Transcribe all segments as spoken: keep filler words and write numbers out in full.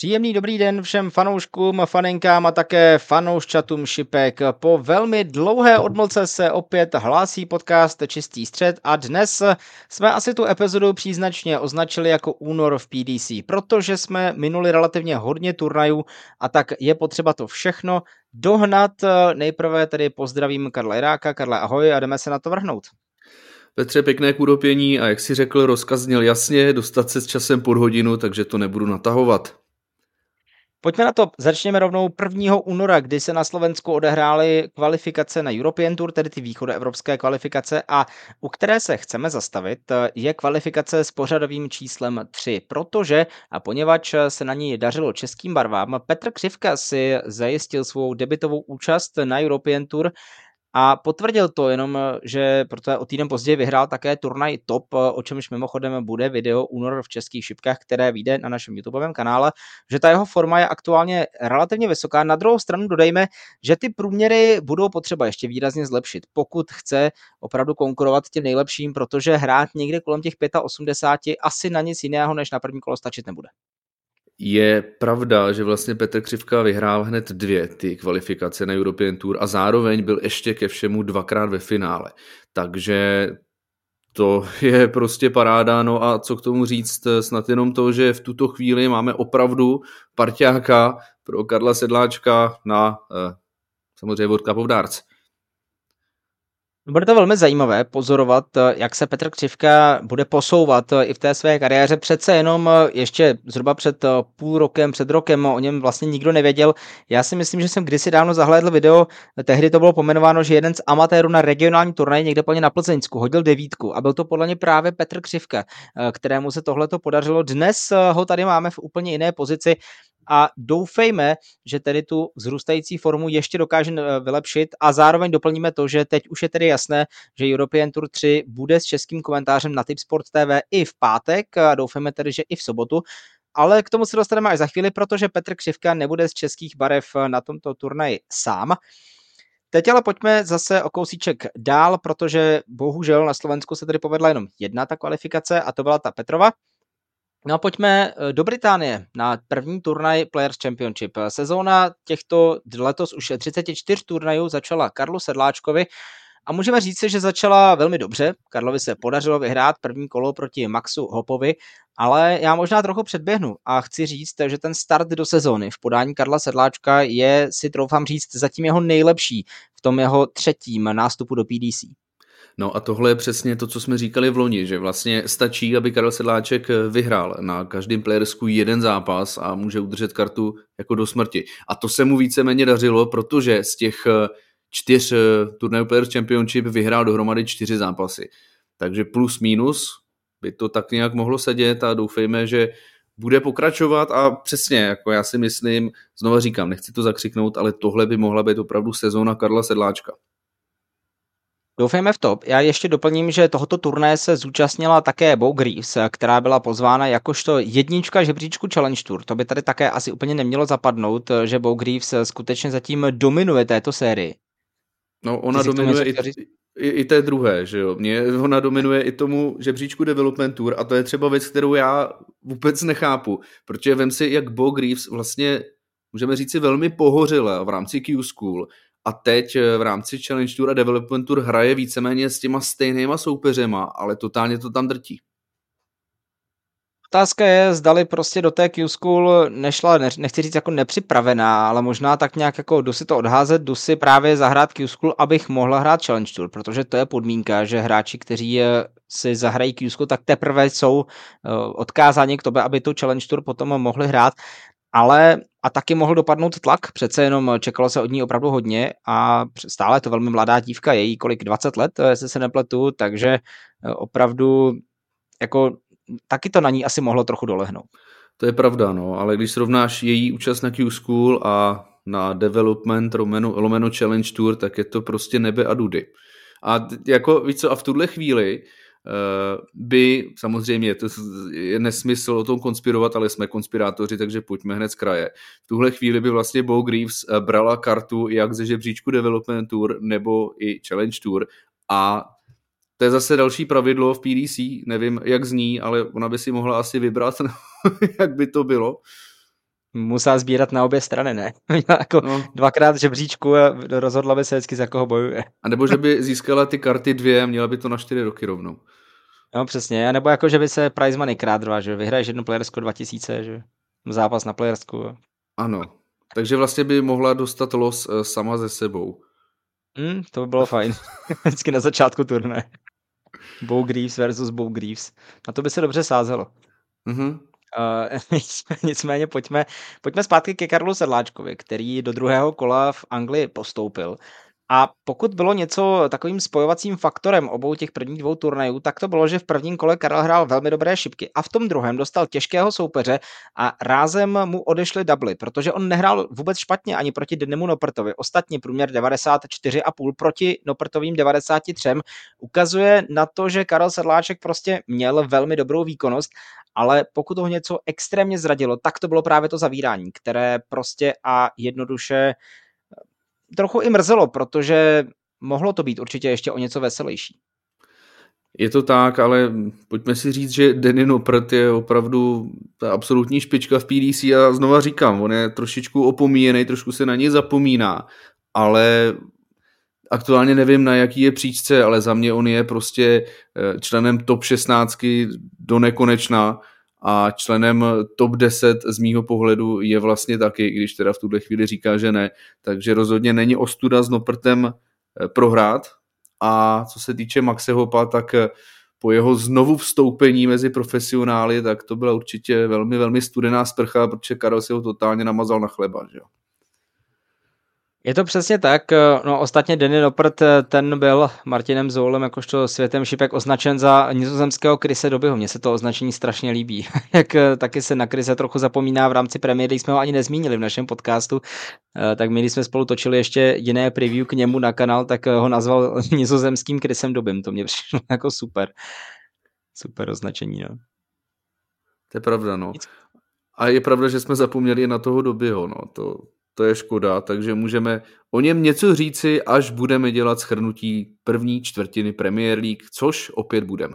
Příjemný dobrý den všem fanouškům, faninkám a také fanouščatům šipek. Po velmi dlouhé odmlce se opět hlásí podcast Čistý střed a dnes jsme asi tu epizodu příznačně označili jako únor v P D C, protože jsme minuli relativně hodně turnajů a tak je potřeba to všechno dohnat. Nejprve tedy pozdravím Karla Jiráka. Karle, ahoj a jdeme se na to vrhnout. Petře, pěkné kůropění a jak si řekl, rozkaz zněl jasně, dostat se s časem pod hodinu, takže to nebudu natahovat. Pojďme na to, začněme rovnou prvního února, kdy se na Slovensku odehrály kvalifikace na European Tour, tedy ty východoevropské kvalifikace, a u které se chceme zastavit, je kvalifikace s pořadovým číslem tři, protože a poněvadž se na ní dařilo českým barvám, Petr Křivka si zajistil svou debutovou účast na European Tour a potvrdil to jenom, že protože o týden později vyhrál také turnaj Top, o čemž mimochodem bude video Únor v českých šipkách, které vyjde na našem YouTubeovém kanále, že ta jeho forma je aktuálně relativně vysoká. Na druhou stranu dodejme, že ty průměry budou potřeba ještě výrazně zlepšit, pokud chce opravdu konkurovat těm nejlepším, protože hrát někde kolem těch osmdesát pět asi na nic jiného než na první kolo stačit nebude. Je pravda, že vlastně Petr Křivka vyhrál hned dvě ty kvalifikace na European Tour a zároveň byl ještě ke všemu dvakrát ve finále. Takže to je prostě paráda. No a co k tomu říct, snad jenom to, že v tuto chvíli máme opravdu parťáka pro Karla Sedláčka na eh, samozřejmě World Cup of Darts. Bude to velmi zajímavé pozorovat, jak se Petr Křivka bude posouvat i v té své kariéře. Přece jenom ještě zhruba před půl rokem, před rokem o něm vlastně nikdo nevěděl. Já si myslím, že jsem kdysi dávno zahlédl video, tehdy to bylo pomenováno, že jeden z amatérů na regionální turnaj někde plně na Plzeňsku hodil devítku a byl to podle mě právě Petr Křivka, kterému se tohleto podařilo. Dnes ho tady máme v úplně jiné pozici. A doufejme, že tedy tu vzrůstající formu ještě dokáže vylepšit a zároveň doplníme to, že teď už je tedy jasné, že European Tour tři bude s českým komentářem na Tipsport T V i v pátek a doufejme tedy, že i v sobotu. Ale k tomu se dostaneme až za chvíli, protože Petr Křivka nebude z českých barev na tomto turnaji sám. Teď ale pojďme zase o kousíček dál, protože bohužel na Slovensku se tedy povedla jenom jedna ta kvalifikace a to byla ta Petrova. No a pojďme do Británie na první turnaj Players Championship. Sezóna těchto letos už třicet čtyři turnajů začala Karlu Sedláčkovi a můžeme říct, že začala velmi dobře. Karlovi se podařilo vyhrát první kolo proti Maxu Hopovi, ale já možná trochu předběhnu a chci říct, že ten start do sezóny v podání Karla Sedláčka je, si troufám říct, zatím jeho nejlepší v tom jeho třetím nástupu do P D C. No a tohle je přesně to, co jsme říkali v loni, že vlastně stačí, aby Karel Sedláček vyhrál na každém playersku jeden zápas a může udržet kartu jako do smrti. A to se mu víceméně dařilo, protože z těch čtyř turnajů Players Championship vyhrál dohromady čtyři zápasy. Takže plus minus by to tak nějak mohlo sedět a doufejme, že bude pokračovat a přesně, jako já si myslím, znova říkám, nechci to zakřiknout, ale tohle by mohla být opravdu sezóna Karla Sedláčka. Doufejme v to. Já ještě doplním, že tohoto turné se zúčastnila také Bo Greaves, která byla pozvána jakožto jednička žebříčku Challenge Tour. To by tady také asi úplně nemělo zapadnout, že Bo Greaves skutečně zatím dominuje této sérii. No ona dominuje i, i, i té druhé, že jo. Mě ona dominuje i tomu žebříčku Development Tour a to je třeba věc, kterou já vůbec nechápu, protože vem si, jak Bo Greaves vlastně, můžeme říct si, velmi pohořila v rámci Q-School a teď v rámci Challenge Tour a Development Tour hraje víceméně s těma stejnýma soupeřema, ale totálně to tam drtí. Otázka je, zdali prostě do té Q-School nešla, nechci říct jako nepřipravená, ale možná tak nějak jako jdu si to odházet, jdu si právě zahrát Q-School, abych mohla hrát Challenge Tour, protože to je podmínka, že hráči, kteří si zahrají Q-School, tak teprve jsou odkázáni k tobě, aby tu Challenge Tour potom mohli hrát. Ale a taky mohl dopadnout tlak, přece jenom čekalo se od ní opravdu hodně a stále je to velmi mladá dívka, je jí kolik dvacet let, jestli se nepletu, takže opravdu jako taky to na ní asi mohlo trochu dolehnout. To je pravda, no, ale když srovnáš její účast na Q-School a na Development lomeno, lomeno Challenge Tour, tak je to prostě nebe a dudy. A jako víš co, a v tuhle chvíli Uh, by, samozřejmě to je nesmysl o tom konspirovat, ale jsme konspirátoři, takže pojďme hned z kraje. V tuhle chvíli by vlastně Bo Greaves brala kartu jak ze žebříčku Development Tour nebo i Challenge Tour a to je zase další pravidlo v P D C, nevím jak zní, ale ona by si mohla asi vybrat, jak by to bylo. Musela sbírat na obě strany, ne? Jako No, dvakrát žebříčku a rozhodla by se vždycky, za koho bojuje. a nebo že by získala ty karty dvě a měla by to na čtyři roky rovnou. No přesně, a nebo jako, že by se prize money krát, že vyhraješ jednu playersku dva tisíce, že zápas na playersku. Ano, takže vlastně by mohla dostat los uh, sama ze sebou. Hmm, to by bylo fajn. Vždycky na začátku turné. Bo Greaves versus Bo Greaves. Na to by se dobře sázelo. Mhm. Uh, nicméně pojďme, pojďme zpátky ke Karlu Sedláčkovi, který do druhého kola v Anglii postoupil. A pokud bylo něco takovým spojovacím faktorem obou těch prvních dvou turnajů, tak to bylo, že v prvním kole Karel hrál velmi dobré šipky a v tom druhém dostal těžkého soupeře a rázem mu odešly dubly, protože on nehrál vůbec špatně ani proti Danimu Noppertovi. Ostatní průměr devadesát čtyři a půl proti Noppertovým devadesát tři ukazuje na to, že Karel Sedláček prostě měl velmi dobrou výkonnost, ale pokud ho něco extrémně zradilo, tak to bylo právě to zavírání, které prostě a jednoduše trochu i mrzelo, protože mohlo to být určitě ještě o něco veselější. Je to tak, ale pojďme si říct, že Danny Noppert je opravdu ta absolutní špička v P D C a znova říkám, on je trošičku opomíjený, trošku se na něj zapomíná, ale aktuálně nevím, na jaký je příčce, ale za mě on je prostě členem top šestnáct do nekonečna a členem top deset z mýho pohledu je vlastně taky, když teda v tuhle chvíli říká, že ne, takže rozhodně není ostuda s Noppertem prohrát. A co se týče Maxe Hoppa, tak po jeho znovu vstoupení mezi profesionály, tak to byla určitě velmi, velmi studená sprcha, protože Karel si ho totálně namazal na chleba, že jo. Je to přesně tak, no ostatně Danny Noppert, ten byl Martinem Zoulem jakožto světem šipek označen za nizozemského Chrise Dobyho, mně se to označení strašně líbí, jak taky se na Chrise trochu zapomíná v rámci premiéry, jsme ho ani nezmínili v našem podcastu, tak my když jsme spolu točili ještě jiné preview k němu na kanál, tak ho nazval nizozemským Chrisem Dobym, to mě přišlo jako super, super označení, no. To je pravda, no. A je pravda, že jsme zapomněli na toho Dobyho, no, to... To je škoda, takže můžeme o něm něco říci, až budeme dělat shrnutí první čtvrtiny Premier League, což opět budeme.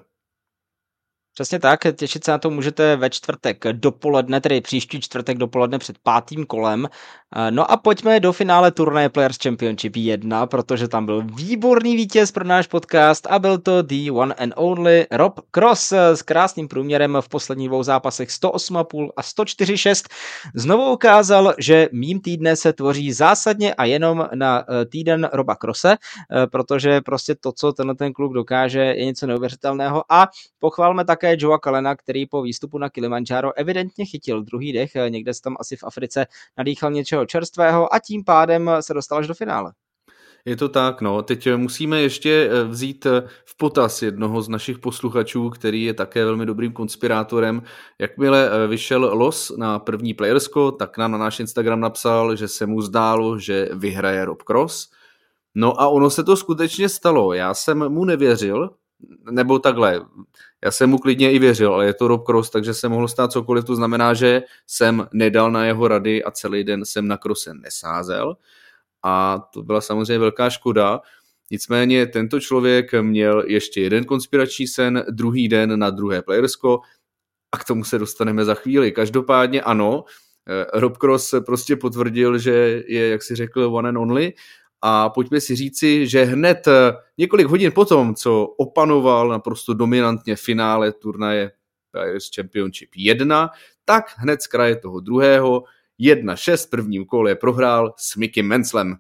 Přesně tak, těšit se na to můžete ve čtvrtek dopoledne, tedy příští čtvrtek dopoledne před pátým kolem. No a pojďme do finále turnaje Players Championship jedna, protože tam byl výborný vítěz pro náš podcast a byl to the one and only Rob Cross s krásným průměrem v posledních dvou zápasech sto osm a půl a sto čtyři šest. Znovu ukázal, že mým týdne se tvoří zásadně a jenom na týden Roba Crosse, protože prostě to, co tenhle ten kluk dokáže, je něco neuvěřitelného a pochválme také Joea Callena, který po výstupu na Kilimanjaro evidentně chytil druhý dech, někde se tam asi v Africe nadýchal něčeho čerstvého a tím pádem se dostal až do finále. Je to tak, no. Teď musíme ještě vzít v potaz jednoho z našich posluchačů, který je také velmi dobrým konspirátorem. Jakmile vyšel los na první playersko, tak nám na náš Instagram napsal, že se mu zdálo, že vyhraje Rob Cross. No a ono se to skutečně stalo. Já jsem mu nevěřil, nebo takhle, já jsem mu klidně i věřil, ale je to Rob Cross, takže se mohlo stát cokoliv, to znamená, že jsem nedal na jeho rady a celý den jsem na Crosse nesázel a to byla samozřejmě velká škoda. Nicméně tento člověk měl ještě jeden konspirační sen, druhý den na druhé playersko a k tomu se dostaneme za chvíli. Každopádně ano, Rob Cross prostě potvrdil, že je, jak si řekl, one and only. A pojďme si říci, že hned několik hodin potom, co opanoval naprosto dominantně finále turnaje Players Championship jedna, tak hned z kraje toho druhého jedna šest v prvním kole prohrál s Mickey Manslem.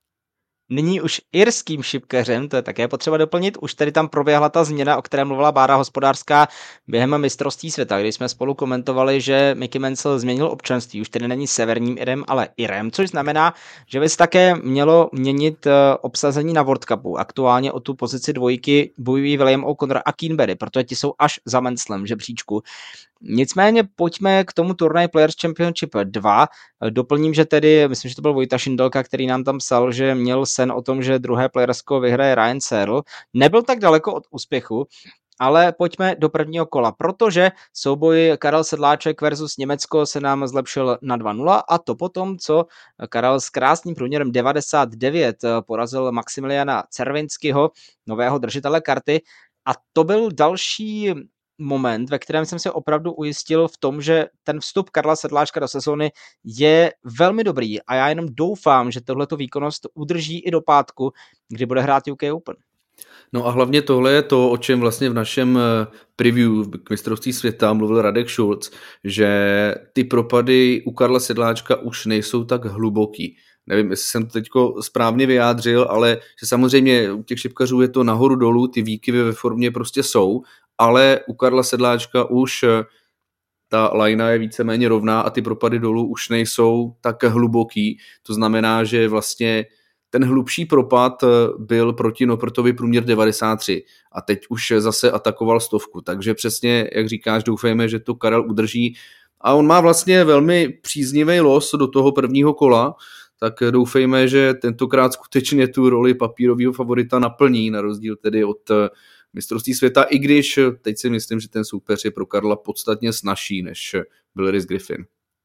Nyní už irským šipkařem, to je také potřeba doplnit, už tady tam proběhla ta změna, o které mluvila Bára Hospodářská během mistrovství světa, kdy jsme spolu komentovali, že Mickey Mansell změnil občanství, už tedy není severním Irem, ale Irem, což znamená, že by se také mělo měnit obsazení na World Cupu. Aktuálně o tu pozici dvojky bojují William O'Connor a Keenberry, protože ti jsou až za Manslem v žebříčku. Nicméně pojďme k tomu turnaji Players Championship dva. Doplním, že tedy, myslím, že to byl Vojta Šindelka, který nám tam psal, že měl sen o tom, že druhé playersko vyhraje Ryan Searle. Nebyl tak daleko od úspěchu, ale pojďme do prvního kola, protože souboj Karel Sedláček versus Německo se nám zlepšil na dva nula a to potom, co Karel s krásným průměrem devadesát devět porazil Maximiliana Cervinského, nového držitele karty, a to byl další moment, ve kterém jsem se opravdu ujistil v tom, že ten vstup Karla Sedláčka do sezóny je velmi dobrý a já jenom doufám, že tohleto výkonnost udrží i do pátku, kdy bude hrát U K Open. No a hlavně tohle je to, o čem vlastně v našem preview k mistrovství světa mluvil Radek Šulc, že ty propady u Karla Sedláčka už nejsou tak hluboký. Nevím, jestli jsem to teďko správně vyjádřil, ale že samozřejmě u těch šipkařů je to nahoru dolů, ty výkyvy ve formě prostě jsou, ale u Karla Sedláčka už ta lajna je víceméně rovná a ty propady dolů už nejsou tak hluboký. To znamená, že vlastně ten hlubší propad byl proti Nopertovi průměr devadesát tři a teď už zase atakoval stovku, takže přesně, jak říkáš, doufejme, že to Karel udrží a on má vlastně velmi příznivý los do toho prvního kola, tak doufejme, že tentokrát skutečně tu roli papírového favorita naplní, na rozdíl tedy od mistrovství světa, i když teď si myslím, že ten soupeř je pro Karla podstatně snazší, než byl Rhys Griffin.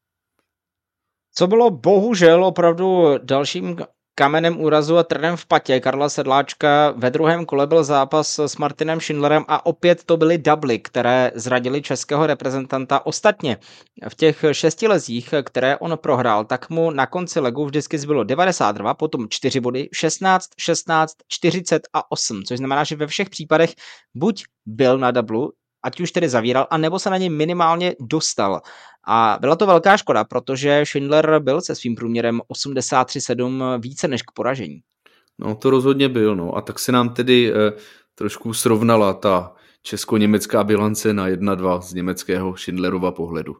Co bylo bohužel opravdu dalším kamenem úrazu a trnem v patě Karla Sedláčka, ve druhém kole byl zápas s Martinem Schindlerem a opět to byly dubly, které zradili českého reprezentanta. Ostatně v těch šesti lezích, které on prohrál, tak mu na konci legu vždycky zbylo devadesát dva, potom čtyři body, šestnáct, šestnáct, čtyřicet a osm, což znamená, že ve všech případech buď byl na dublu, ať už tedy zavíral, anebo se na něj minimálně dostal. A byla to velká škoda, protože Schindler byl se svým průměrem osmdesát tři sedm více než k poražení. No to rozhodně byl, no a tak se nám tedy eh, trošku srovnala ta česko-německá bilance na jedna dva z německého Schindlerova pohledu.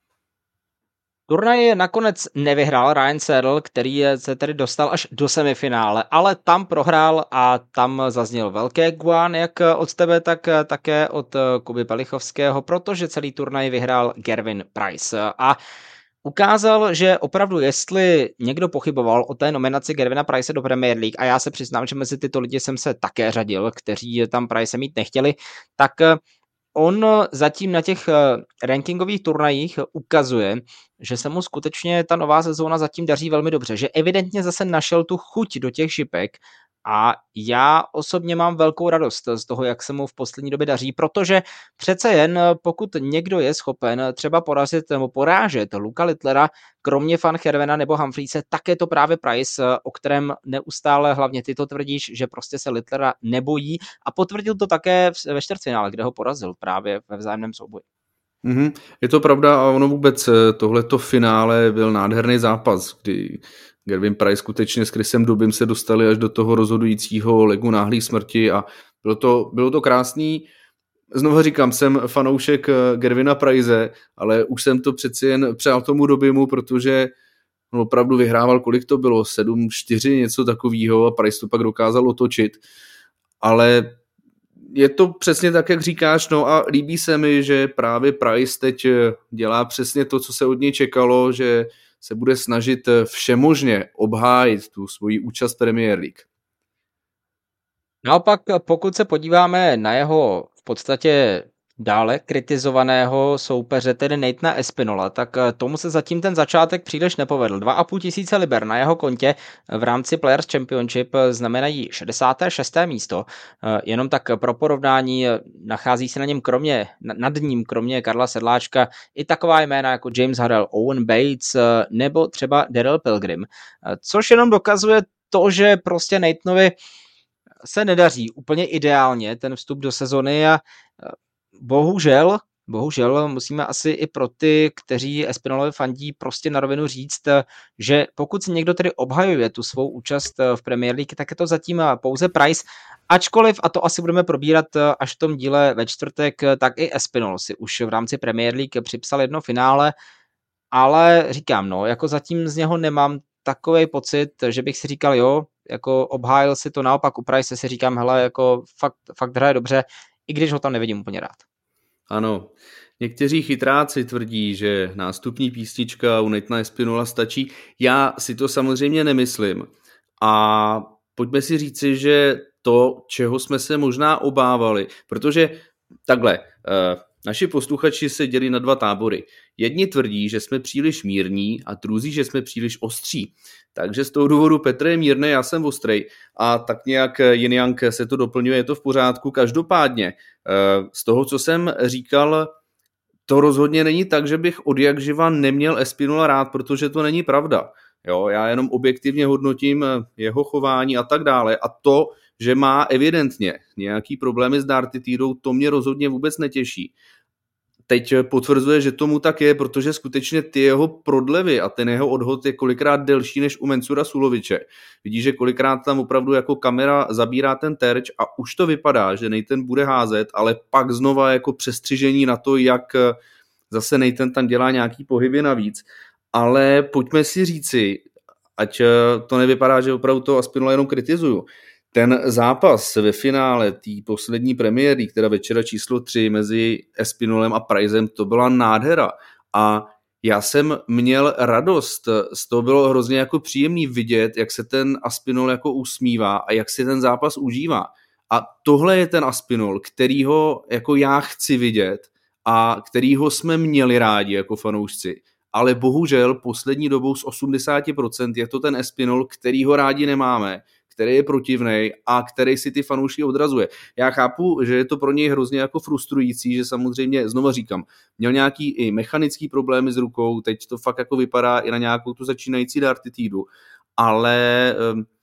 Turnaj nakonec nevyhrál Ryan Searle, který se tedy dostal až do semifinále, ale tam prohrál a tam zazněl velké guán, jak od tebe, tak také od Kuby Pelichovského, protože celý turnaj vyhrál Gervin Price. A ukázal, že opravdu, jestli někdo pochyboval o té nominaci Gervina Price do Premier League, a já se přiznám, že mezi tyto lidi jsem se také řadil, kteří tam Price mít nechtěli, tak on zatím na těch rankingových turnajích ukazuje, že se mu skutečně ta nová sezóna zatím daří velmi dobře, že evidentně zase našel tu chuť do těch šipek a já osobně mám velkou radost z toho, jak se mu v poslední době daří, protože přece jen pokud někdo je schopen třeba porazit nebo porážet Luka Littlera, kromě Van Gervena nebo Humphriese, tak je to právě Price, o kterém neustále hlavně ty to tvrdíš, že prostě se Littlera nebojí a potvrdil to také ve čtvrtfinále, kde ho porazil právě ve vzájemném souboji. Mm-hmm. Je to pravda a ono vůbec tohleto finále byl nádherný zápas, kdy Gervin Price skutečně s Chrisem Dubym se dostali až do toho rozhodujícího legu náhlých smrti a bylo to, bylo to krásný. Znovu říkám, jsem fanoušek Gervina Price, ale už jsem to přeci jen přál tomu Dubymu, protože on opravdu vyhrával, kolik to bylo, sedm čtyři, něco takového a Price to pak dokázal otočit. Ale je to přesně tak, jak říkáš, no a líbí se mi, že právě Price teď dělá přesně to, co se od něj čekalo, že se bude snažit všemožně obhájit tu svoji účast Premier League. Naopak, pokud se podíváme na jeho v podstatě dále kritizovaného soupeře, tedy Nathana Espinola, tak tomu se zatím ten začátek příliš nepovedl. Dva a půl tisíce liber na jeho kontě v rámci Players Championship znamenají šedesáté šesté místo. Jenom tak pro porovnání nachází se na něm kromě, nad ním kromě Karla Sedláčka i taková jména jako James Harrell, Owen Bates nebo třeba Daryl Pilgrim. Což jenom dokazuje to, že prostě Nathanovi se nedaří úplně ideálně ten vstup do sezony a bohužel, bohužel musíme asi i pro ty, kteří Espinolovi fandí, prostě na rovinu říct, že pokud si někdo tedy obhajuje tu svou účast v Premier League, tak je to zatím pouze Price, ačkoliv, a to asi budeme probírat až v tom díle ve čtvrtek, tak i Espinol si už v rámci Premier League připsal jedno finále, ale říkám, no, jako zatím z něho nemám takový pocit, že bych si říkal, jo, jako obhájil si to, naopak u Price si říkám, hele, jako fakt, fakt hraje dobře, i když ho tam nevidím úplně rád. Ano, někteří chytráci tvrdí, že nástupní písnička u Nathana Espinola stačí. Já si to samozřejmě nemyslím. A pojďme si říci, že to, čeho jsme se možná obávali, protože takhle, Naši posluchači se dělí na dva tábory. Jedni tvrdí, že jsme příliš mírní a druzí, že jsme příliš ostří. Takže z toho důvodu Petr je mírný, já jsem ostrej a tak nějak Yin Yang se to doplňuje, je to v pořádku. Každopádně z toho, co jsem říkal, to rozhodně není tak, že bych od jak živa neměl Espinola rád, protože to není pravda. Jo, já jenom objektivně hodnotím jeho chování a tak dále a to, že má evidentně nějaký problémy s Dartitidou, to mě rozhodně vůbec netěší. Teď potvrzuje, že tomu tak je, protože skutečně ty jeho prodlevy a ten jeho odhod je kolikrát delší než u Mensura Suloviče. Vidíš, že kolikrát tam opravdu jako kamera zabírá ten terč a už to vypadá, že Nathan bude házet, ale pak znova jako přestřižení na to, jak zase Nathan tam dělá nějaký pohyby navíc. Ale pojďme si říci, ať to nevypadá, že opravdu to Aspinola jenom kritizuju. Ten zápas ve finále té poslední premiéry, která večera číslo tři mezi Espinolem a Pricem, to byla nádhera. A já jsem měl radost, z toho bylo hrozně jako příjemný vidět, jak se ten Aspinol jako usmívá a jak si ten zápas užívá. A tohle je ten Aspinol, kterýho jako já chci vidět a kterýho jsme měli rádi jako fanoušci. Ale bohužel poslední dobou z osmdesát procent je to ten Espinol, kterýho rádi nemáme, který je protivnej a který si ty fanoušky odrazuje. Já chápu, že je to pro něj hrozně jako frustrující, že samozřejmě, znova říkám, měl nějaký i mechanický problémy s rukou, teď to fakt jako vypadá i na nějakou tu začínající Dartitidu, ale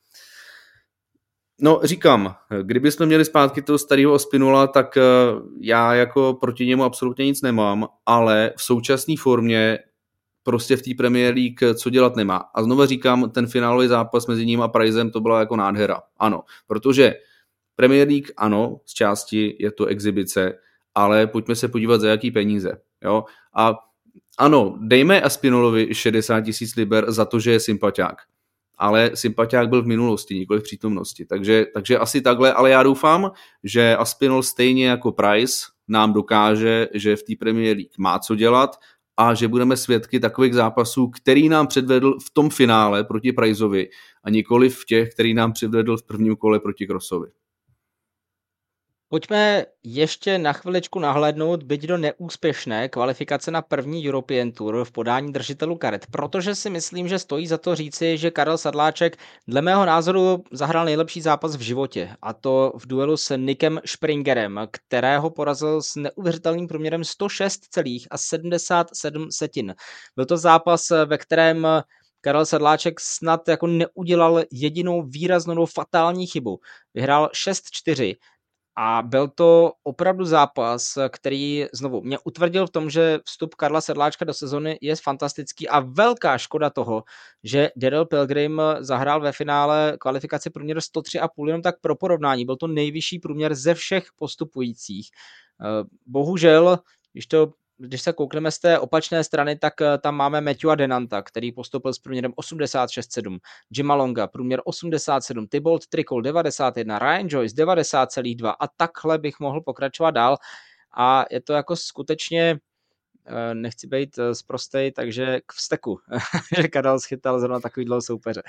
no říkám, kdybychom měli zpátky toho starého Aspinola, tak já jako proti němu absolutně nic nemám, ale v současné formě prostě v té Premier League co dělat nemá. A znova říkám, ten finálový zápas mezi ním a Pricem to byla jako nádhera. Ano, protože Premier League, ano, z části je to exibice, ale pojďme se podívat, za jaký peníze. Jo? A ano, dejme Aspinolovi šedesát tisíc liber za to, že je sympatiák. Ale sympatiák byl v minulosti, nikoli v přítomnosti. Takže, takže asi takhle, ale já doufám, že Aspinall stejně jako Price nám dokáže, že v té Premier League má co dělat a že budeme svědky takových zápasů, který nám předvedl v tom finále proti Priceovi a nikoli v těch, který nám předvedl v prvním kole proti Crossovi. Pojďme ještě na chviličku nahlédnout, byť do neúspěšné kvalifikace na první European Tour v podání držitelů karet, protože si myslím, že stojí za to říci, že Karel Sedláček dle mého názoru zahrál nejlepší zápas v životě, a to v duelu s Nickem Springerem, kterého porazil s neuvěřitelným průměrem sto šest celých sedmdesát sedm setin. Byl to zápas, ve kterém Karel Sedláček snad jako neudělal jedinou výraznou fatální chybu. Vyhrál šest čtyři. A byl to opravdu zápas, který znovu mě utvrdil v tom, že vstup Karla Sedláčka do sezony je fantastický a velká škoda toho, že Daryl Pilgrim zahrál ve finále kvalifikaci průměr sto tři celá pět, jenom tak pro porovnání. Byl to nejvyšší průměr ze všech postupujících. Bohužel, když to Když se koukneme z té opačné strany, tak tam máme Matthewa Denanta, který postupil s průměrem osmdesát šest celá sedm, Jima Longa průměr osmdesát sedm, Thibault Trickle devadesát jedna, Ryan Joyce devadesát celá dva a takhle bych mohl pokračovat dál. A je to jako skutečně, nechci být sprostej, takže k vzteku, že Karel schytal zrovna takovýhle soupeře.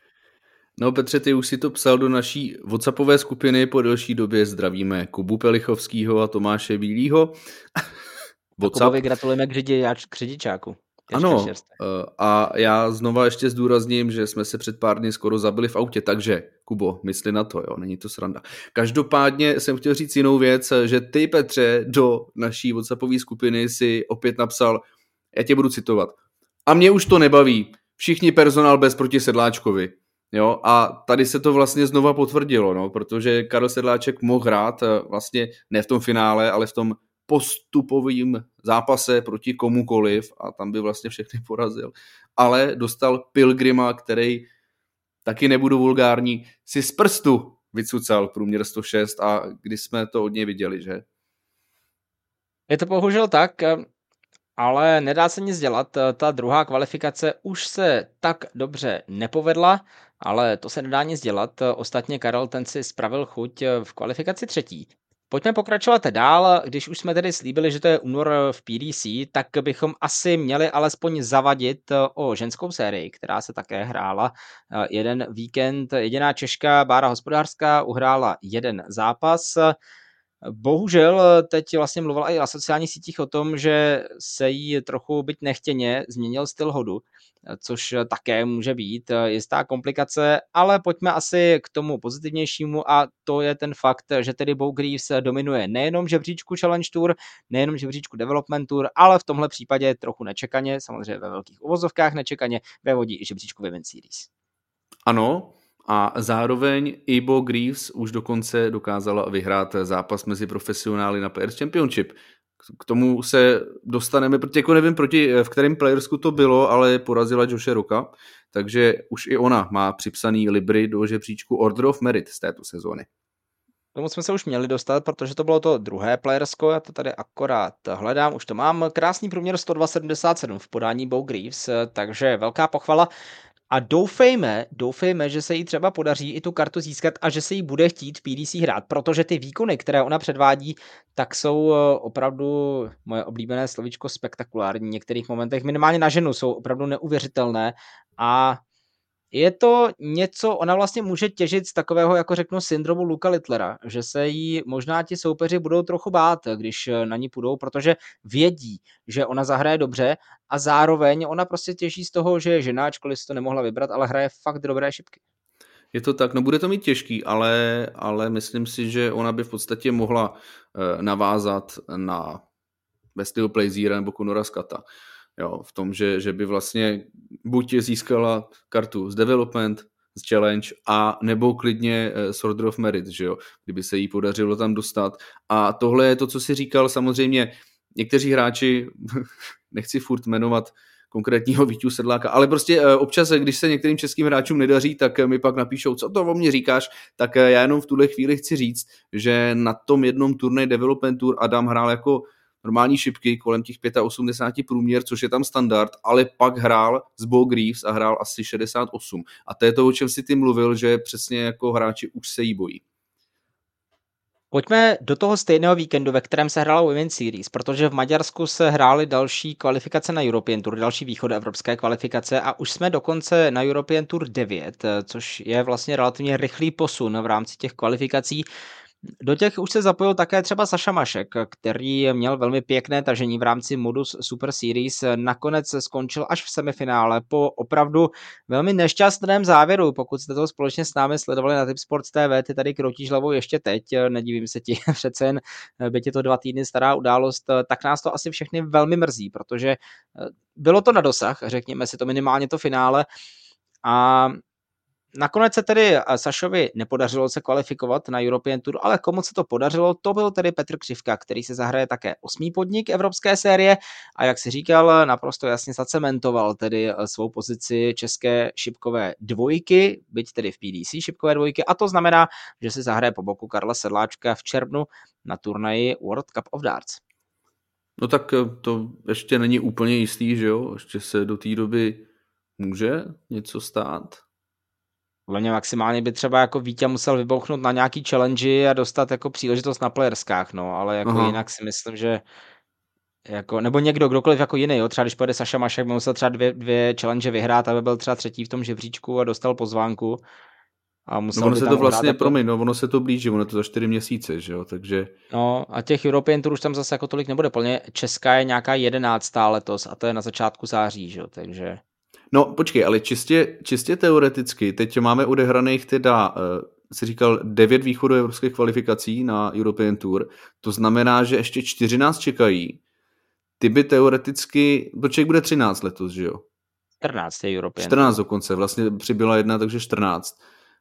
No Petře, ty už si to psal do naší WhatsAppové skupiny, po delší době zdravíme Kubu Pelichovskýho a Tomáše Bílýho. Kubovi gratulujeme k, řidič, k řidičáku. Ano, a já znova ještě zdůrazním, že jsme se před pár dny skoro zabili v autě, takže Kubo, mysli na to, jo, není to sranda. Každopádně jsem chtěl říct jinou věc, že ty, Petře, do naší WhatsAppové skupiny si opět napsal, já tě budu citovat, a mě už to nebaví, všichni personál bez proti Sedláčkovi. Jo, a tady se to vlastně znova potvrdilo, no, protože Karel Sedláček mohl hrát vlastně ne v tom finále, ale v tom postupovým zápase proti komukoliv a tam by vlastně všechny porazil. Ale dostal Pilgrima, který, taky nebudu vulgární, si z prstu vycucal průměr sto šest a když jsme to od něj viděli, že? Je to bohužel tak, ale nedá se nic dělat. Ta druhá kvalifikace už se tak dobře nepovedla, ale to se nedá nic dělat. Ostatně Karel ten si spravil chuť v kvalifikaci třetí. Pojďme pokračovat dál, když už jsme tedy slíbili, že to je únor v P D C, tak bychom asi měli alespoň zavadit o ženskou sérii, která se také hrála jeden víkend. Jediná Češka Bára Hospodářská uhrála jeden zápas. Bohužel teď vlastně mluvila i na sociálních sítích o tom, že se jí trochu byť nechtěně změnil styl hodu, což také může být jistá komplikace, ale pojďme asi k tomu pozitivnějšímu a to je ten fakt, že tedy Bo Greaves dominuje nejenom žebříčku Challenge Tour, nejenom žebříčku Development Tour, ale v tomhle případě trochu nečekaně, samozřejmě ve velkých uvozovkách nečekaně, vévodí i žebříčku Women's Series. Ano, a zároveň i Bo Greaves už dokonce dokázala vyhrát zápas mezi profesionály na Players Championship. K tomu se dostaneme, protože jako nevím, proti, v kterém playersku to bylo, ale porazila Joshe Rocka, takže už i ona má připsaný libry do žebříčku Order of Merit z této sezóny. K tomu jsme se už měli dostat, protože to bylo to druhé playersko, já to tady akorát hledám, už to mám, krásný průměr sto dva sedmdesát sedm v podání Bo Greaves, takže velká pochvala. A doufejme, doufejme, že se jí třeba podaří i tu kartu získat a že se jí bude chtít v P D C hrát, protože ty výkony, které ona předvádí, tak jsou opravdu, moje oblíbené slovíčko, spektakulární. V některých momentech minimálně na ženu jsou opravdu neuvěřitelné a je to něco, ona vlastně může těžit z takového, jako řeknu, syndromu Luka Littlera, že se jí možná ti soupeři budou trochu bát, když na ní půjdou, protože vědí, že ona zahraje dobře a zároveň ona prostě těží z toho, že je žena, ačkoliv si to nemohla vybrat, ale hraje fakt dobré šipky. Je to tak, no bude to mít těžký, ale, ale myslím si, že ona by v podstatě mohla uh, navázat na Wesleyho Plaisiera nebo Conora Scotta. Jo, v tom, že, že by vlastně buď získala kartu z Development, z Challenge, a nebo klidně z Order of Merit, že jo, kdyby se jí podařilo tam dostat. A tohle je to, co si říkal, samozřejmě někteří hráči, nechci furt jmenovat konkrétního Víťu Sedláka, ale prostě občas, když se některým českým hráčům nedaří, tak mi pak napíšou, co to o mě říkáš, tak já jenom v tuhle chvíli chci říct, že na tom jednom turnaji Development Tour Adam hrál jako normální šipky kolem těch osmdesát pět průměr, což je tam standard, ale pak hrál s Bo Greaves a hrál asi šedesát osm. A to je to, o čem si ty mluvil, že přesně jako hráči už se jí bojí. Pojďme do toho stejného víkendu, ve kterém se hrála Women's Series, protože v Maďarsku se hrály další kvalifikace na European Tour, další východoevropské kvalifikace a už jsme dokonce na European Tour devět, což je vlastně relativně rychlý posun v rámci těch kvalifikací. Do těch už se zapojil také třeba Saša Mašek, který měl velmi pěkné tažení v rámci Modus Super Series. Nakonec skončil až v semifinále po opravdu velmi nešťastném závěru. Pokud jste to společně s námi sledovali na Tipsports T V, ty tady kroutíš hlavou ještě teď, nedivím se ti, přece jen, byť je to dva týdny stará událost, tak nás to asi všechny velmi mrzí, protože bylo to na dosah, řekněme si to, minimálně to finále, a nakonec se tedy Sašovi nepodařilo se kvalifikovat na European Tour, ale komu se to podařilo, to byl tedy Petr Křivka, který se zahraje také osmý podnik evropské série a jak si říkal, naprosto jasně zacementoval tedy svou pozici české šipkové dvojky, byť tedy v P D C šipkové dvojky, a to znamená, že se zahraje po boku Karla Sedláčka v červnu na turnaji World Cup of Darts. No tak to ještě není úplně jistý, že jo? Ještě se do té doby může něco stát. Podle mě maximálně by třeba jako Vítě musel vybouchnout na nějaký challenge a dostat jako příležitost na playerskách, no, ale jako Aha. jinak si myslím, že jako, nebo někdo, kdokoliv jako jiný, jo, třeba když pojede Saša Mašek, by musel třeba dvě, dvě challenge vyhrát, aby byl třeba třetí v tom žebříčku a dostal pozvánku. A musel no ono by se tam to vlastně, jako... promiň, no ono se to blíží, ono je to za čtyři měsíce, že jo, takže... No a těch European Tour už tam zase jako tolik nebude, plně Česká je nějaká jedenáctá letos a to je na začátku září, že jo, takže... No počkej, ale čistě, čistě teoreticky, teď máme odehraných teda, uh, si říkal, devět východoevropských kvalifikací na European Tour, to znamená, že ještě čtyři nás čekají, ty by teoreticky, protože bude třináct letos, že jo? čtrnáct je European čtrnáct dokonce, vlastně přibyla jedna, takže čtrnáct.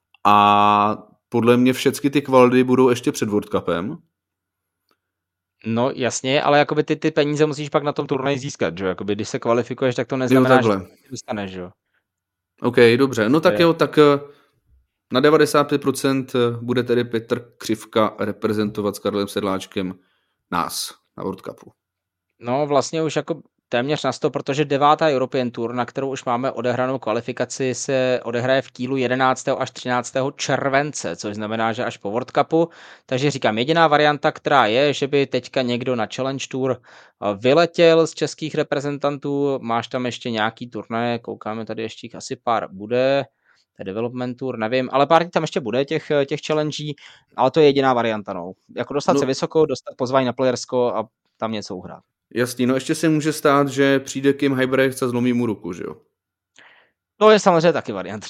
A podle mě všechny ty kvaldy budou ještě před World Cupem. No jasně, ale jakoby ty, ty peníze musíš pak na tom turnaji získat, že jo? Jakoby když se kvalifikuješ, tak to neznamená, jo, že dostaneš, že jo? OK, dobře, no tak je. jo, tak na devadesát pět procent bude tedy Petr Křivka reprezentovat s Karlem Sedláčkem nás na World Cupu. No vlastně už jako téměř na sto, protože devátá European Tour, na kterou už máme odehranou kvalifikaci, se odehraje v Kielu jedenáctého až třináctého července, což znamená, že až po World Cupu. Takže říkám, jediná varianta, která je, že by teďka někdo na Challenge Tour vyletěl z českých reprezentantů, máš tam ještě nějaký turnaje, koukáme, tady ještě asi pár bude, té development tour, nevím, ale pár dní tam ještě bude těch, těch challengí, ale to je jediná varianta, no. Jako dostat no, se vysoko, dostat pozvání na playersko a tam něco uhrát. Jasný, no ještě se může stát, že přijde Kim Huybrechts a zlomí mu ruku, že jo? To je samozřejmě taky variant.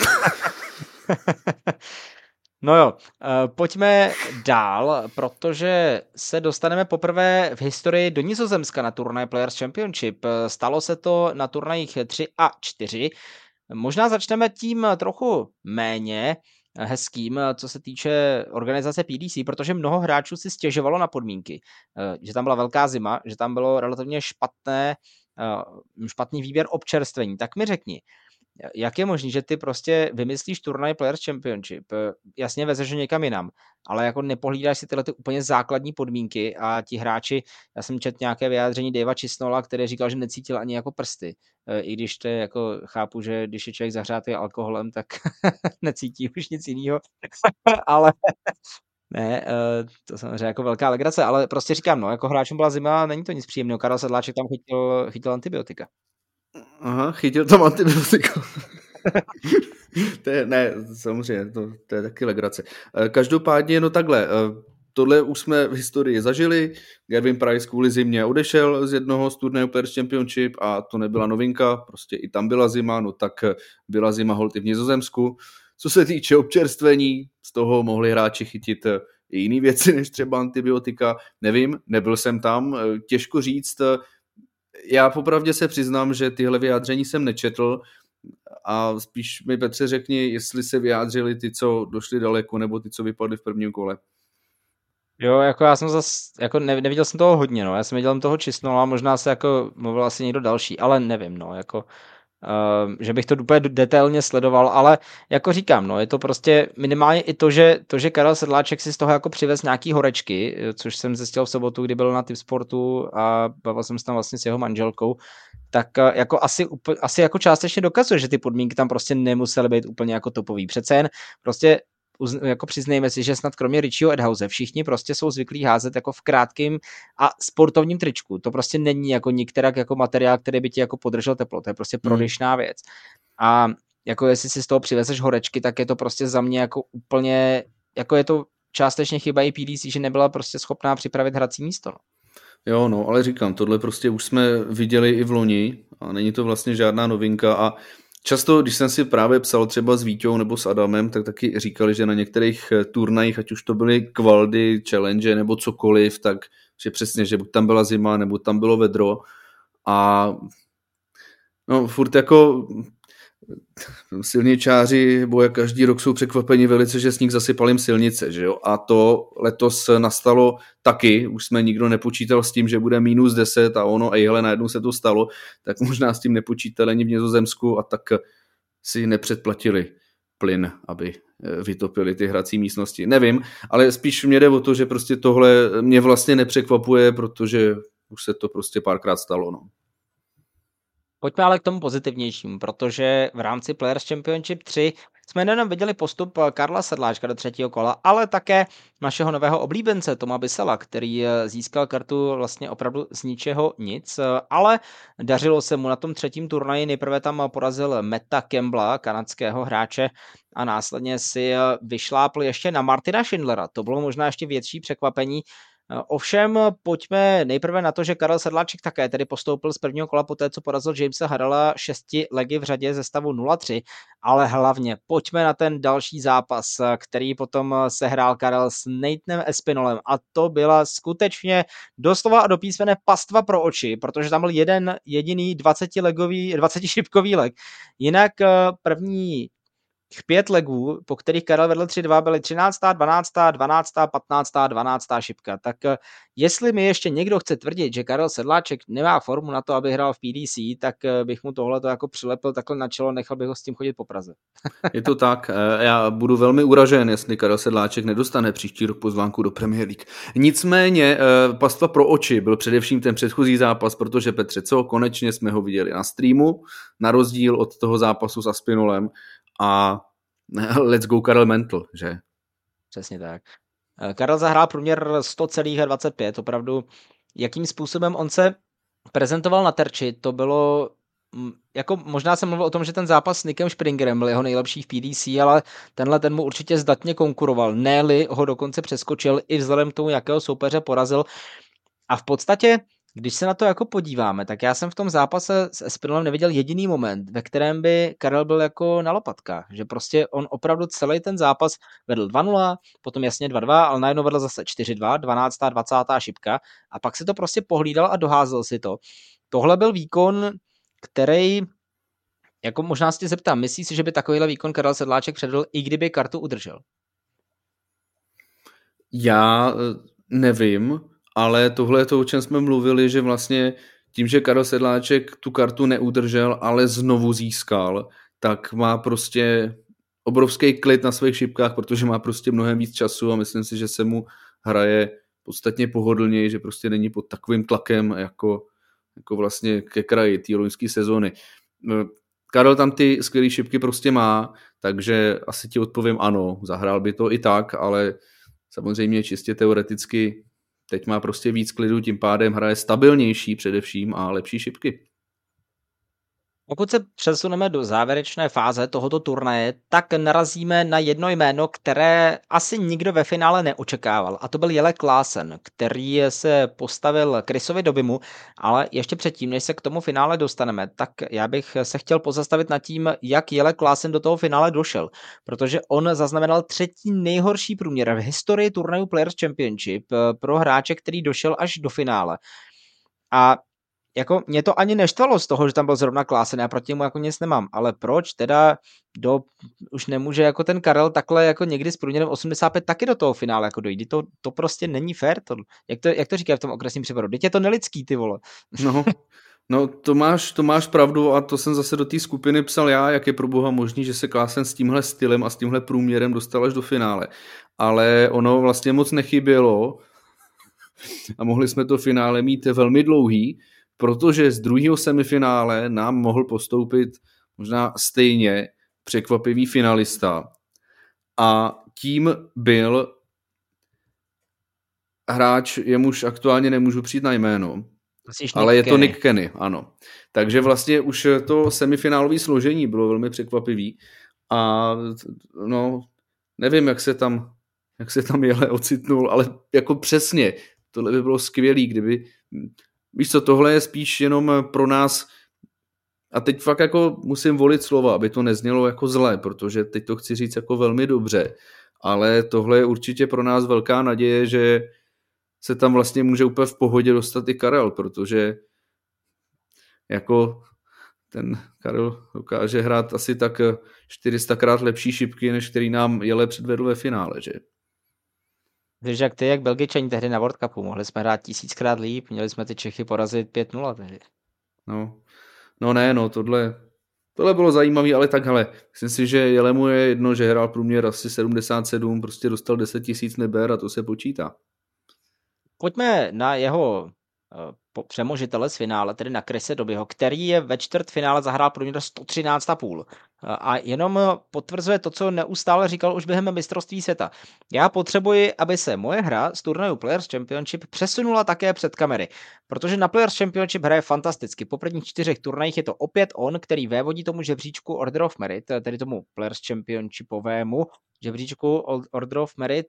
No jo, pojďme dál, protože se dostaneme poprvé v historii do Nizozemska na turnaj Players Championship. Stalo se to na turnajích tři a čtyři. Možná začneme tím trochu méně hezkým, co se týče organizace P D C, protože mnoho hráčů si stěžovalo na podmínky, že tam byla velká zima, že tam bylo relativně špatné, špatný výběr občerstvení. Tak mi řekni, jak je možný, že ty prostě vymyslíš turnaj Players Championship, jasně vezeš ho někam jinam, ale jako nepohlídáš si tyhle ty úplně základní podmínky a ti hráči, já jsem četl nějaké vyjádření Davea Chisnola, který říkal, že necítil ani jako prsty, i když to je jako, chápu, že když je člověk zahřátý alkoholem, tak necítí už nic jiného, ale ne, to samozřejmě jako velká legrace, ale prostě říkám, no, jako hráčům byla zima, není to nic příjemného, Karel Sedláček tam chytil, chytil antibiotika. Aha, chytil tam antibiotika. To je, ne, samozřejmě, to, to je taky legrace. Každopádně, no takhle, tohle už jsme v historii zažili, Gervin Price kvůli zimě odešel z jednoho z turnaje Players Championship a to nebyla novinka, prostě i tam byla zima, no tak byla zima holt i v Nizozemsku. Co se týče občerstvení, z toho mohli hráči chytit i jiné věci než třeba antibiotika, nevím, nebyl jsem tam, těžko říct. Já popravdě se přiznám, že tyhle vyjádření jsem nečetl a spíš mi, Petře, řekni, jestli se vyjádřili ty, co došli daleko, nebo ty, co vypadli v prvním kole. Jo, jako já jsem zase, jako ne, neviděl jsem toho hodně, no, já jsem viděl toho Chisnola, možná se jako mluvil asi někdo další, ale nevím, no, jako Uh, že bych to úplně detailně sledoval, ale jako říkám, no, je to prostě minimálně i to, že, to, že Karel Sedláček si z toho jako přivez nějaký horečky, což jsem zjistil v sobotu, kdy byl na Tipsportu a bavil jsem se tam vlastně s jeho manželkou, tak uh, jako asi, asi jako částečně dokazuje, že ty podmínky tam prostě nemusely být úplně jako topový. Přece jen prostě jako přiznejme si, že snad kromě Richieho Edhouse všichni prostě jsou zvyklí házet jako v krátkém a sportovním tričku. To prostě není jako nikterak jako materiál, který by ti jako podržel teplo. To je prostě prodyšná věc. A jako jestli si z toho přivezeš horečky, tak je to prostě za mě jako úplně, jako je to částečně chyba i P D C, že nebyla prostě schopná připravit hrací místo. No. Jo, no, ale říkám, tohle prostě už jsme viděli i v loni a není to vlastně žádná novinka a často, když jsem si právě psal třeba s Víťou nebo s Adamem, tak taky říkali, že na některých turnajích, ať už to byly kvaldy, challenge nebo cokoliv, tak že přesně, že buď tam byla zima, nebo tam bylo vedro a no furt jako silničáři boje každý rok jsou překvapeni velice, že sníh zasypal jim silnice, že jo? A to letos nastalo taky, už jsme nikdo nepočítal s tím, že bude minus deset a ono, a jehle, najednou se to stalo, tak možná s tím nepočítali ani v Nizozemsku a tak si nepředplatili plyn, aby vytopili ty hrací místnosti. Nevím, ale spíš mě jde o to, že prostě tohle mě vlastně nepřekvapuje, protože už se to prostě párkrát stalo, no. Pojďme ale k tomu pozitivnějšímu, protože v rámci Players Championship tři jsme nejenom viděli postup Karla Sedláčka do třetího kola, ale také našeho nového oblíbence Toma Bissela, který získal kartu vlastně opravdu z ničeho nic, ale dařilo se mu na tom třetím turnaji. Nejprve tam porazil Metta Campbella, kanadského hráče, a následně si vyšlápl ještě na Martina Schindlera. To bylo možná ještě větší překvapení. Ovšem pojďme nejprve na to, že Karel Sedláček také tedy postoupil z prvního kola poté, co porazil Jamesa Harrella šesti legy v řadě ze stavu nula tři, ale hlavně pojďme na ten další zápas, který potom sehrál Karel s Nathanem Espinolem, a to byla skutečně doslova a do písmene pastva pro oči, protože tam byl jeden jediný dvacetilegový, dvacetišipkový leg. Jinak první pět legů, po kterých Karel vedl tři dva, byly třináctá, dvanáctá, dvanáctá, patnáctá, dvanáctá šipka. Tak jestli mi ještě někdo chce tvrdit, že Karel Sedláček nemá formu na to, aby hrál v P D C, tak bych mu tohleto jako přilepil takhle na čelo, nechal bych ho s tím chodit po Praze. Je to tak, já budu velmi uražen, jestli Karel Sedláček nedostane příští rok pozvánku do Premier League. Nicméně pastva pro oči byl především ten předchozí zápas, protože Petře, co, konečně jsme ho viděli na streamu, na rozdíl od toho zápasu s Aspinolem. A let's go Karel Mental, že? Přesně tak. Karel zahrál průměr sto celých dvacet pět, opravdu jakým způsobem on se prezentoval na terči, to bylo jako možná jsem mluvil o tom, že ten zápas s Nickem Springerem byl jeho nejlepší v P D C, ale tenhle ten mu určitě zdatně konkuroval. Ne-li ho dokonce přeskočil i vzhledem k tomu, jakého soupeře porazil. A v podstatě, když se na to jako podíváme, tak já jsem v tom zápase s Espinolem neviděl jediný moment, ve kterém by Karel byl jako na lopatkách. Že prostě on opravdu celý ten zápas vedl dva nula, potom jasně dva dva, ale najednou vedl zase čtyři dva, dvanáctá dvacátá šipka a pak si to prostě pohlídal a doházel si to. Tohle byl výkon, který, jako možná si tě zeptám, myslíš si, že by takovýhle výkon Karel Sedláček předvedl, i kdyby kartu udržel? Já nevím, ale tohle je to, o čem jsme mluvili, že vlastně tím, že Karel Sedláček tu kartu neudržel, ale znovu získal, tak má prostě obrovský klid na svých šipkách, protože má prostě mnohem víc času a myslím si, že se mu hraje podstatně pohodlněji, že prostě není pod takovým tlakem jako, jako vlastně ke kraji té loňské sezóny. Karel tam ty skvělé šipky prostě má, takže asi ti odpovím ano, zahrál by to i tak, ale samozřejmě čistě teoreticky teď má prostě víc klidu, tím pádem hraje stabilnější především a lepší šipky. Pokud se přesuneme do závěrečné fáze tohoto turnaje, tak narazíme na jedno jméno, které asi nikdo ve finále neočekával. A to byl Jelle Klaasen, který se postavil Chrisovi Dobimu, ale ještě předtím, než se k tomu finále dostaneme, tak já bych se chtěl pozastavit nad tím, jak Jelle Klaasen do toho finále došel. Protože on zaznamenal třetí nejhorší průměr v historii turnaju Players Championship pro hráče, který došel až do finále. A jako mě to ani neštvalo z toho, že tam byl zrovna Klaasen, já proti němu jako nic nemám, ale proč teda do, už nemůže jako ten Karel takhle jako někdy s průměrem osmdesát pět taky do toho finále jako dojít, to, to prostě není fér, to, jak, to, jak to říká v tom okresním převodu, teď je to nelidský, ty vole. No, no to, máš, to máš pravdu a to jsem zase do té skupiny psal já, jak je pro boha možný, že se Klaasen s tímhle stylem a s tímhle průměrem dostal až do finále, ale ono vlastně moc nechybělo a mohli jsme to finále mít velmi dlouhý, protože z druhého semifinále nám mohl postoupit možná stejně překvapivý finalista a tím byl hráč, jemuž aktuálně nemůžu přijít na jméno, ale je to Nick Kenny, ano. Takže vlastně už to semifinálové složení bylo velmi překvapivý a no, nevím, jak se tam, jak se tam Jelle ocitnul, ale jako přesně, tohle by bylo skvělý, kdyby... Víš co, tohle je spíš jenom pro nás, a teď fakt jako musím volit slova, aby to neznělo jako zle, protože teď to chci říct jako velmi dobře, ale tohle je určitě pro nás velká naděje, že se tam vlastně může úplně v pohodě dostat i Karel, protože jako ten Karel dokáže hrát asi tak čtyři sta krát lepší šipky, než který nám Jelle předvedl ve finále, že? Víš, jak ty, jak Belgičani tehdy na World Cupu, mohli jsme hrát tisíckrát líp, měli jsme ty Čechy porazit pět nula tehdy. No, no ne, no, tohle, tohle bylo zajímavé, ale tak hele, myslím si, že Jelemu je jedno, že hrál průměr asi sedmdesát sedm, prostě dostal deset tisíc neber a to se počítá. Pojďme na jeho uh, přemožitele z finále, tedy na Chrise Dobyho, který je ve čtvrtfinále zahrál průměr sto třináct celá pět. A jenom potvrzuje to, co neustále říkal už během mistrovství světa. Já potřebuji, aby se moje hra z turnaju Players Championship přesunula také před kamery, protože na Players Championship hraje fantasticky. Po prvních čtyřech turnajích je to opět on, který vévodí tomu žebříčku Order of Merit, tedy tomu Players Championshipovému žebříčku Order of Merit,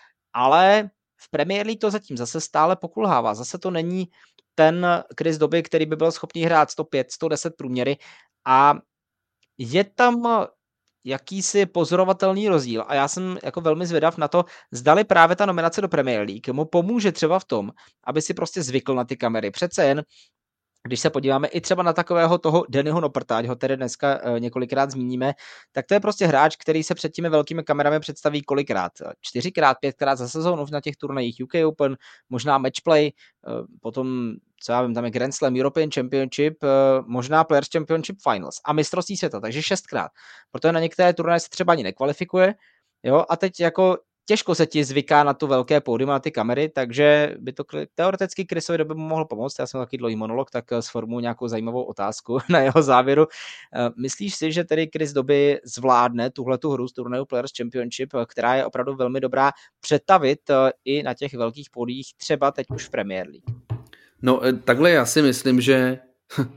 ale v Premier League to zatím zase stále pokulhává. Zase to není ten Chris Doby, který by byl schopný hrát sto pět, sto deset průměry a je tam jakýsi pozorovatelný rozdíl a já jsem jako velmi zvědav na to, zdali právě ta nominace do Premier League mu pomůže třeba v tom, aby si prostě zvykl na ty kamery. Přece jen, když se podíváme i třeba na takového toho Dannyho Nopperta, ať ho tedy dneska uh, několikrát zmíníme, tak to je prostě hráč, který se před těmi velkými kamerami představí kolikrát? Čtyřikrát, pětkrát za sezónu na těch turnajích U K Open, možná matchplay, uh, potom, co já vím, tam je Grand Slam, European Championship, uh, možná Players Championship Finals a mistrovství světa, takže šestkrát. Protože na některé turnaje se třeba ani nekvalifikuje, jo, a teď jako těžko se ti zvyká na tu velké pódium, na ty kamery, takže by to teoreticky Chrisovi Doby mohl pomoct. Já jsem taky dlouhý monolog, tak sformuji nějakou zajímavou otázku na jeho závěru. Myslíš si, že tedy Chris Doby zvládne tuhletu hru z turnaju Players Championship, která je opravdu velmi dobrá, přetavit i na těch velkých pódiích, třeba teď už v Premier League? No takhle já si myslím, že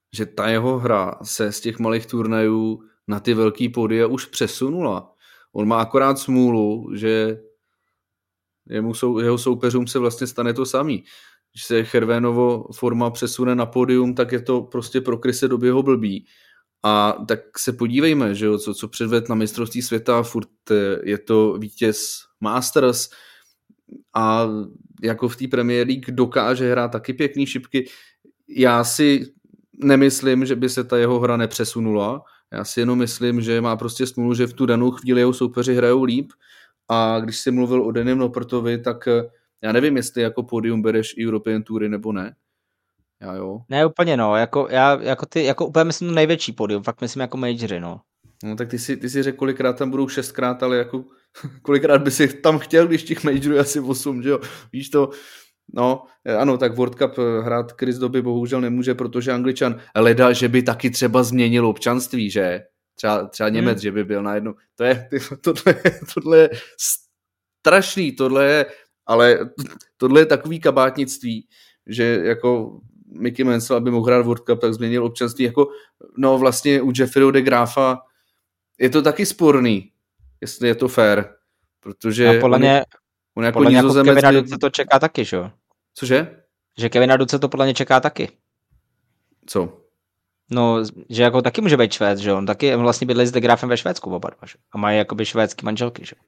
že ta jeho hra se z těch malých turnajů na ty velký pódia už přesunula. On má akorát smůlu, že jemu sou, jeho soupeřům se vlastně stane to samý. Když se Chervénovo forma přesune na pódium, tak je to prostě pro Chrise Dobyho blbý. A tak se podívejme, že jo, co, co předved na mistrovství světa, furt je to vítěz Masters a jako v té Premier League dokáže hrát taky pěkný šipky. Já si nemyslím, že by se ta jeho hra nepřesunula. Já si jenom myslím, že má prostě smůlu, že v tu danou chvíli jeho soupeři hrajou líp. A když jsi mluvil o Danym Nopertovi, tak já nevím, jestli jako pódium bereš European Toury nebo ne. Já jo. Ne úplně, no. Jako, já jako ty, jako úplně myslím největší pódium, fakt myslím jako majory, no. No tak ty si, ty si řekl, kolikrát tam budou šestkrát, ale jako kolikrát by si tam chtěl, když těch majorů je asi osm, že jo. Víš to, no, ano, tak World Cup hrát Chris Doby bohužel nemůže, protože Angličan leda, že by taky třeba změnil občanství, že? Třeba, třeba Němec, hmm. že by byl najednou. To je, tohle, tohle je strašný, tohle je, ale tohle je takový kabátnictví, že jako Mickey Mansell, aby mohl hrát World Cup, tak změnil občanství. Jako, no vlastně u Jeffreyho de Graafa je to taky sporný, jestli je to fair, protože a podle mě, on jako podle mě jako Kevina mě... Duce to čeká taky, že jo? Cože? Že Kevina Duce to podle mě čeká taky. Co? No, že jako taky může být Švéd, že on taky vlastně bydlí s de Graafem ve Švédsku oba dva, že? A mají jakoby švédský manželky, že?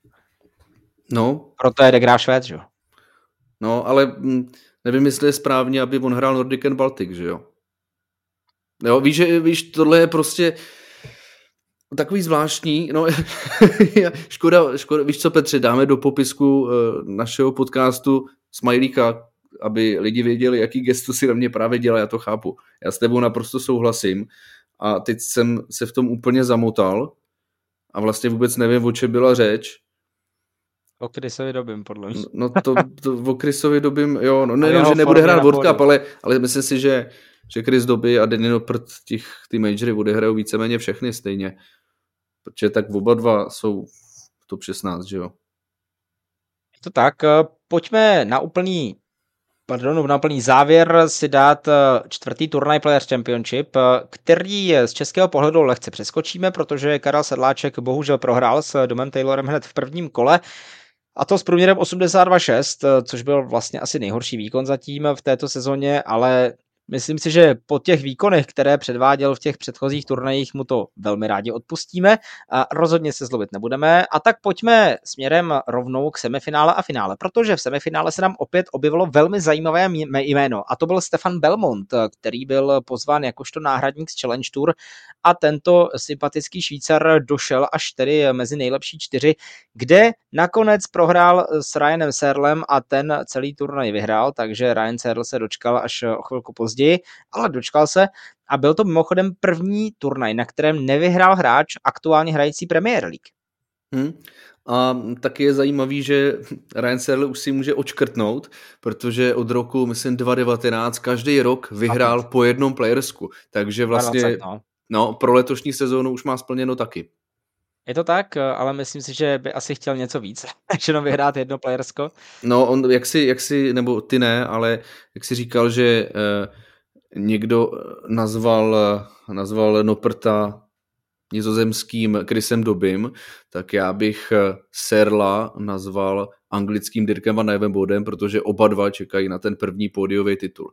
No. Proto je de Graaf Švéd, že jo? No, ale hm, nevím, jestli je správně, aby on hrál Nordic and Baltic, že jo? Jo, víš, že, víš, tohle je prostě takový zvláštní, no škoda, škoda, víš co, Petře, dáme do popisku uh, našeho podcastu smajlíka, aby lidi věděli, jaký gestu si na mě právě dělá, já to chápu. Já s tebou naprosto souhlasím a teď jsem se v tom úplně zamotal a vlastně vůbec nevím, o čem byla řeč. O Chrisovi Dobym, podle mě. No to, to o Chrisovi Dobym, jo, no nejenom, že nebude hrát World Cup, ale, ale myslím si, že, že Chris Doby a Danny Noppert těch, ty majory odehrajou víceméně všechny stejně. Protože tak oba dva jsou v top šestnáct, že jo? Je to tak, pojďme na úplný Pardon, na plný závěr si dát čtvrtý turnaj Players Championship, který z českého pohledu lehce přeskočíme, protože Karel Sedláček bohužel prohrál s Domem Taylorem hned v prvním kole, a to s průměrem osmdesát dva šest, což byl vlastně asi nejhorší výkon zatím v této sezóně, ale myslím si, že po těch výkonech, které předváděl v těch předchozích turnajích, mu to velmi rádi odpustíme a rozhodně se zlobit nebudeme. A tak pojďme směrem rovnou k semifinále a finále, protože v semifinále se nám opět objevilo velmi zajímavé jméno a to byl Stefan Belmont, který byl pozván jakožto náhradník z Challenge Tour a tento sympatický Švýcar došel až tedy mezi nejlepší čtyři, kde nakonec prohrál s Ryanem Searlem a ten celý turnaj vyhrál, takže Ryan Searle se dočkal až o chvilku později, ale dočkal se a byl to mimochodem první turnaj, na kterém nevyhrál hráč aktuálně hrající Premier League. Hmm. A taky je zajímavý, že Ryan Searle už si může odškrtnout, protože od roku, myslím, dva tisíce devatenáct každý rok vyhrál po jednom playersku, takže vlastně dvacet, no. no, pro letošní sezónu už má splněno taky. Je to tak, ale myslím si, že by asi chtěl něco víc, než jenom vyhrát jedno playersko. No, on, jak si, jak si, nebo ty ne, ale jak si říkal, že eh, někdo nazval, nazval Nopperta nizozemským Chrisem Dobym, tak já bych Searla nazval anglickým Dirkem van Nieuwenbodem, protože oba dva čekají na ten první pódiový titul.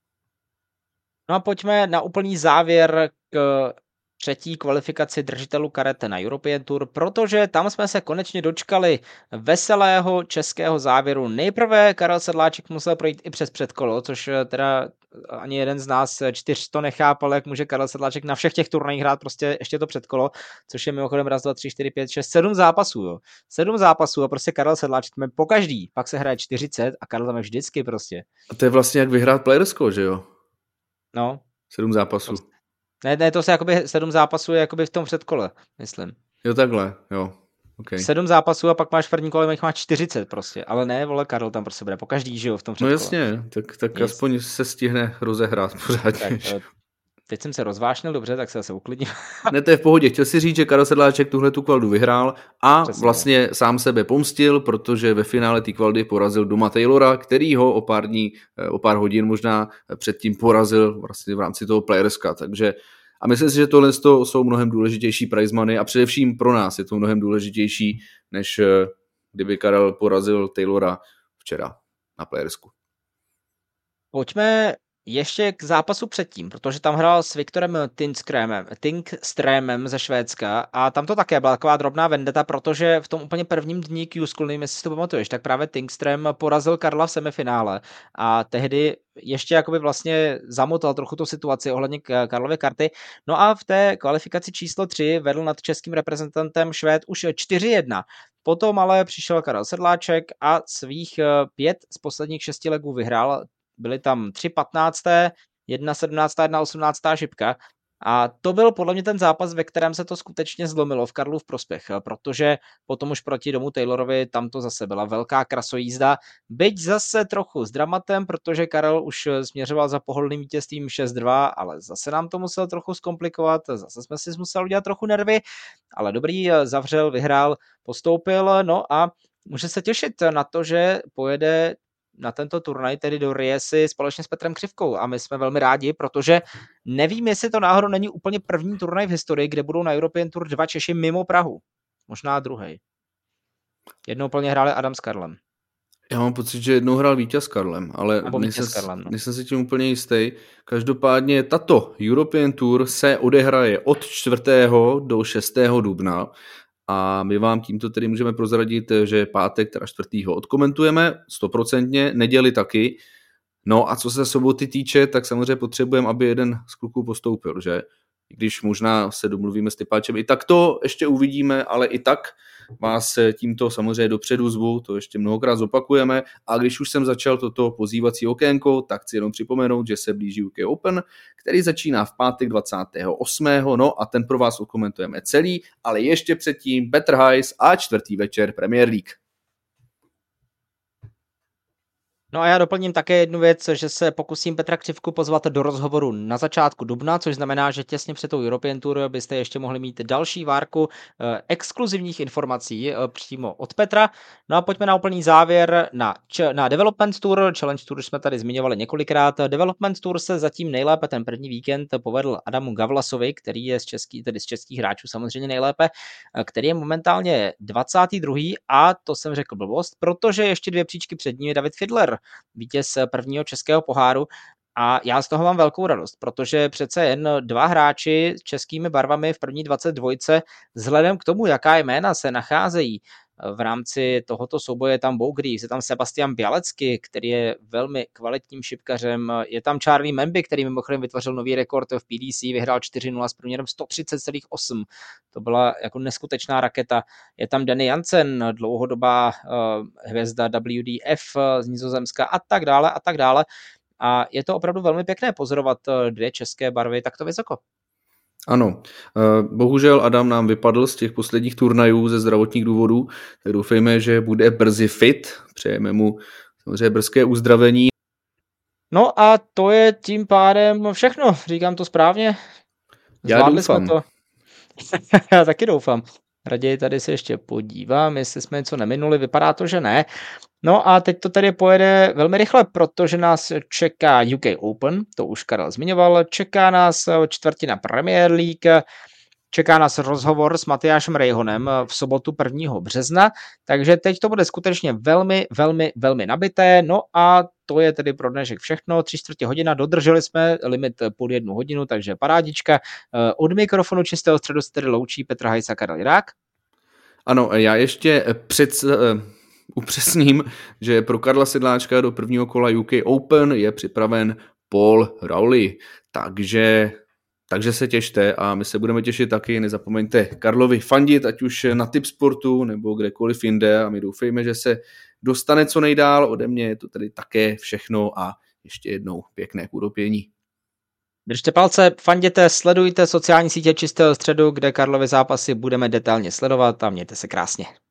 No a pojďme na úplný závěr k třetí kvalifikaci držitelů karete na European Tour, protože tam jsme se konečně dočkali veselého českého závěru. Nejprve Karel Sedláček musel projít i přes předkolo, což teda ani jeden z nás čtyř to nechápal, jak může Karel Sedláček na všech těch turnajích hrát prostě ještě to předkolo, což je mimochodem raz, dva, tři, čtyři, pět, šest, sedm zápasů, jo. Sedm zápasů a prostě Karel Sedláček tam je po každý, pak se hraje čtyřicet a Karel tam je vždycky prostě. A to je vlastně jak vyhrát playersko, že jo? No. Sedm zápasů. Ne, ne, to se jakoby sedm zápasů je jakoby v tom předkole, myslím. Jo, takhle, jo. Okay. Sedm zápasů a pak máš v první kole, máš čtyřicet prostě, ale ne, vole, Karel tam prostě bude po každý, že jo, v tom předkole. No jasně, tak, tak aspoň se stihne rozehrát pořádně. Tak, teď jsem se rozvášnil, dobře, tak se zase uklidním. Ne, to je v pohodě. Chtěl si říct, že Karel Sedláček tuhle tu kvaldu vyhrál a Přesně. vlastně sám sebe pomstil, protože ve finále té kvaldy porazil doma Taylora, který ho o pár dní, o pár hodin možná předtím porazil vlastně v rámci toho Playerska. Takže a myslím si, že tohle jsou mnohem důležitější prize money a především pro nás je to mnohem důležitější, než kdyby Karel porazil Taylora včera na Playersku. Pojďme ještě k zápasu předtím, protože tam hrál s Viktorem Tingströmem ze Švédska a tam to také byla taková drobná vendeta, protože v tom úplně prvním dní Q-School, nevím, jestli si to pamatuješ, tak právě Tingström porazil Karla v semifinále a tehdy ještě jakoby vlastně zamotal trochu tu situaci ohledně Karlovy karty. No a v té kvalifikaci číslo tři vedl nad českým reprezentantem Švéd už čtyři jedna. Potom ale přišel Karel Sedláček a svých pět z posledních šesti legů vyhrál. Byly tam tři patnácté, jedna sedmnáctá, jedna osmnáctá šipka a to byl podle mě ten zápas, ve kterém se to skutečně zlomilo v Karlův prospěch, protože potom už proti domu Taylorovi tam to zase byla velká krasojízda, byť zase trochu s dramatem, protože Karel už směřoval za pohodlným vítězstvím šest dva, ale zase nám to musel trochu zkomplikovat, zase jsme si museli udělat trochu nervy, ale dobrý, zavřel, vyhrál, postoupil, no a může se těšit na to, že pojede na tento turnaj, tedy do Riesy společně s Petrem Křivkou a my jsme velmi rádi, protože nevím, jestli to náhodou není úplně první turnaj v historii, kde budou na European Tour dva Češi mimo Prahu. Možná druhý. Jednou plně hráli Adam s Karlem. Já mám pocit, že jednou hrál Víťaz s Karlem, ale nejsem, Karlem, no. nejsem si tím úplně jistý. Každopádně tato European Tour se odehraje od čtvrtého do šestého dubna. A my vám tímto tedy můžeme prozradit, že pátek, teda čtvrtýho odkomentujeme stoprocentně, neděli taky. No a co se soboty týče, tak samozřejmě potřebujeme, aby jeden z kluků postoupil, že? I když možná se domluvíme s typáčem, i tak to ještě uvidíme, ale i tak vás tímto samozřejmě dopředu zvu, to ještě mnohokrát zopakujeme. A když už jsem začal toto pozývací okénko, tak chci jenom připomenout, že se blíží U K Open, který začíná v pátek dvacátého osmého No a ten pro vás okomentujeme celý, ale ještě předtím Better Highs a čtvrtý večer Premier League. No a já doplním také jednu věc, že se pokusím Petra Křivku pozvat do rozhovoru na začátku dubna, což znamená, že těsně před tou European Tour byste ještě mohli mít další várku eh, exkluzivních informací eh, přímo od Petra. No a pojďme na úplný závěr na, na Development Tour. Challenge Tour jsme tady zmiňovali několikrát. Development Tour se zatím nejlépe ten první víkend povedl Adamu Gavlasovi, který je z českých, tedy z českých hráčů samozřejmě nejlépe, který je momentálně dvacátý druhý a to jsem řekl blbost, protože ještě dvě příčky před ním je David Fiedler, vítěz prvního českého poháru a já z toho mám velkou radost, protože přece jen dva hráči s českými barvami v první dvacet dva vzhledem k tomu, jaká jména se nacházejí v rámci tohoto souboje, je tam Bougries, je tam Sebastian Bialecky, který je velmi kvalitním šipkařem, je tam Charlie Memby, který mimochodem vytvořil nový rekord v P D C, vyhrál čtyři nula s průměrem sto třicet celá osm. To byla jako neskutečná raketa. Je tam Danny Jansen, dlouhodobá uh, hvězda W D F z Nizozemska a tak dále a tak dále. A je to opravdu velmi pěkné pozorovat dvě české barvy takto vysoko. Ano, bohužel Adam nám vypadl z těch posledních turnajů ze zdravotních důvodů, tak doufejme, že bude brzy fit, přejeme mu samozřejmě brzké uzdravení. No a to je tím pádem všechno, říkám to správně? Zvládli Já doufám. Jsme to. Já taky doufám. Raději tady se ještě podívám, jestli jsme něco neminuli, vypadá to, že ne. No a teď to tady pojede velmi rychle, protože nás čeká U K Open, to už Karel zmiňoval, čeká nás čtvrtina Premier League, čeká nás rozhovor s Matyášem Rejhonem v sobotu prvního března, takže teď to bude skutečně velmi, velmi, velmi nabité, no a to je tedy pro dnešek všechno, tři čtvrtě hodina, dodrželi jsme limit půl jednu hodinu, takže parádička. Od mikrofonu čistého středu se tedy loučí Petr Hajs a Karel Jirák. Ano, já ještě před... upřesním, že pro Karla Sedláčka do prvního kola U K Open je připraven Paul Rowley, takže, takže se těšte a my se budeme těšit taky, nezapomeňte Karlovi fandit, ať už na Tipsportu nebo kdekoliv jinde a my doufejme, že se dostane co nejdál, ode mě je to tady také všechno a ještě jednou pěkné kudopění. Držte palce, fanděte, sledujte sociální sítě Čistého středu, kde Karlovy zápasy budeme detailně sledovat a mějte se krásně.